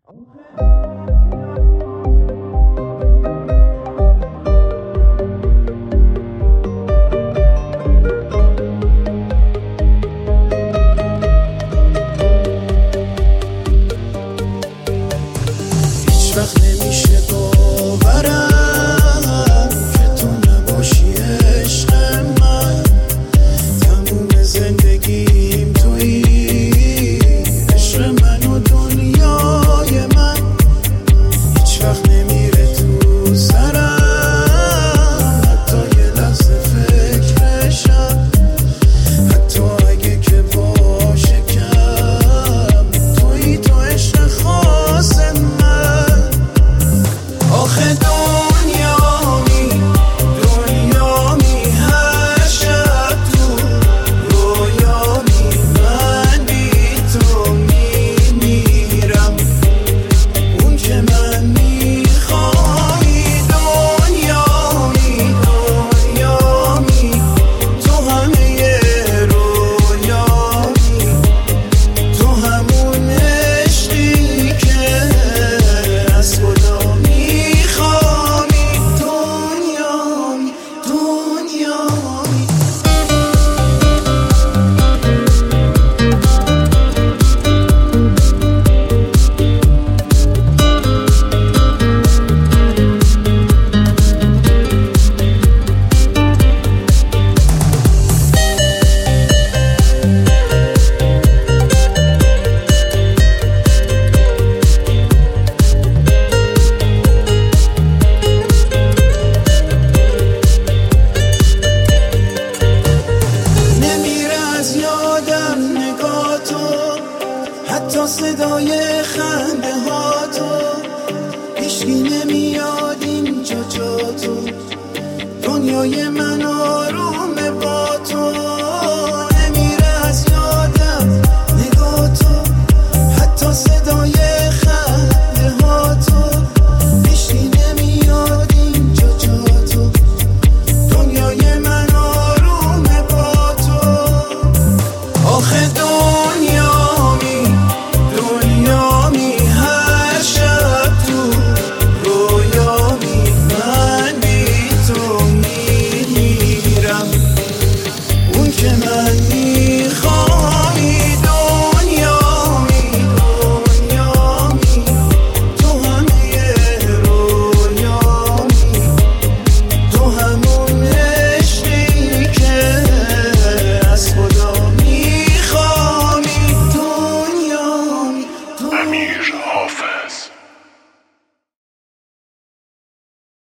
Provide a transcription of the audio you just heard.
هیچ وقت نمیشه باورم که تو نباشی عشق من. تموم زندگیم تویی، عشق من و دنیای من. هیچ وقت نمیره تو سرم، حتی یه لحظه فکرشم. حتی اگه که باشه کم، تویی تو عشق خاص من. آخه دنیامی هر شب تو رویامی، من بی تو میمیرم. اون که من میخوایی دنیامی تو همه رویامی. تو همون عشقی که از خدا میخوانی. دنیامی نمیره از یادم نگاه تو، حتی صدای خنده ها تو. هیچکی نمیاد اینجا جا تو، دنیای من آرومه با تو. نمیره از یادم نگاه تو، حتی صدای خنده ها تو. هیچکی نمیاد اینجا جا تو، دنیای من آرومه با تو. آخه دنیامی هر شب تو رویامی، من بی تو میمیرم. اون که من میخوایی دنیامی تو همه رویامی. تو همون عشقی که از خدا میخوانی. دنیامی